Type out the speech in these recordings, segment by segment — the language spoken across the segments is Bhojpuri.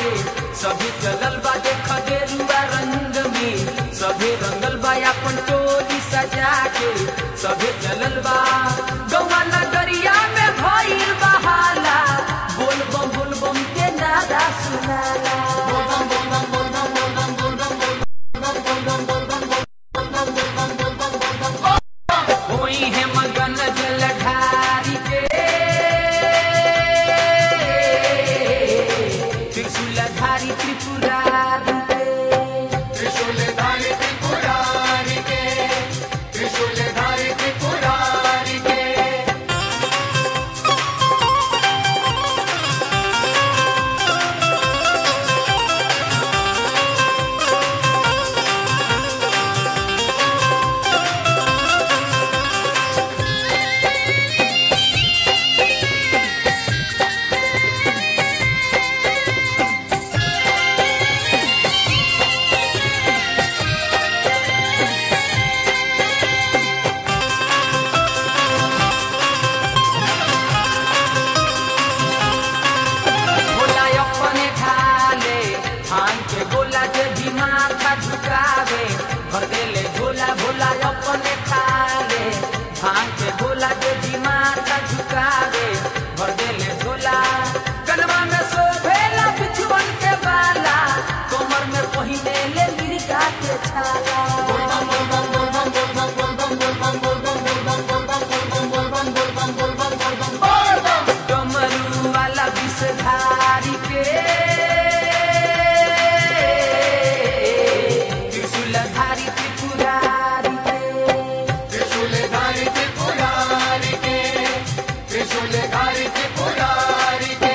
के सभी चलल बा देख गेरुआ रंग में सभी रंगल बा अपन टोली सजा के सभी चलल बा गौवा नगरिया में भइल बहाला बोल बम के नारा सुनाला होई है मगन जलधारी के त्रिशूलधारी त्रिपुरारी के त्रिशूलधारी त्रिपुरारी के त्रिशूलधारी त्रिपुरारी के भोला अपने ढाले भांग के गोला जे भी माथा झुकावे भर देले झोला भोला अपने ढाले भांग के गोला जे भी माथा झुकावे भर देले झोला कनवा में शोभेला बिछुअन के बाला कमर में पहिने ले मिर्गा के छाला डमरू वाला विषधारी के त्रिशूलधारी त्रिपुरारी के त्रिशूलधारी त्रिपुरारी के त्रिशूलधारी त्रिपुरारी के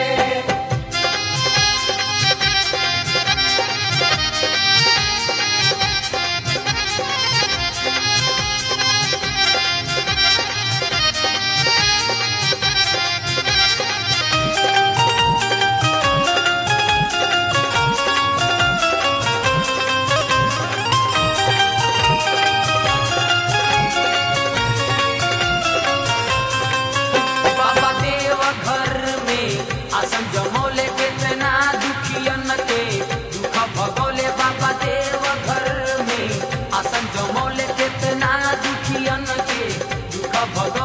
बाबा देव घर में आसन जमौले कितना दुखियन के दुख भगोले बाबा देव घर में आसन जमौले कितना दुखियन के दुख भगोले